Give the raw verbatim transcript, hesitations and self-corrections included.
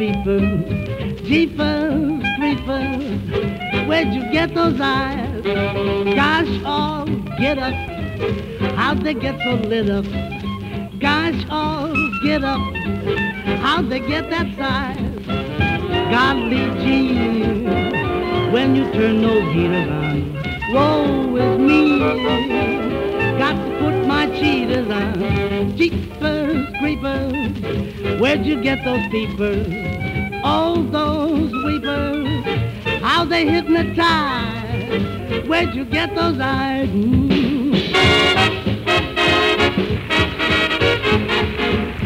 peepers, jeepers, creepers. Where'd you get those eyes? Gosh, all get up. How'd they get so lit up? Gosh, all get up. How'd they get that size? Golly gee, when you turn those heaters on, woe is me. Got to put my cheaters on. Jeepers, creepers, where'd you get those peepers? All those weepers, how they hypnotize. Where'd you get those eyes? Mm.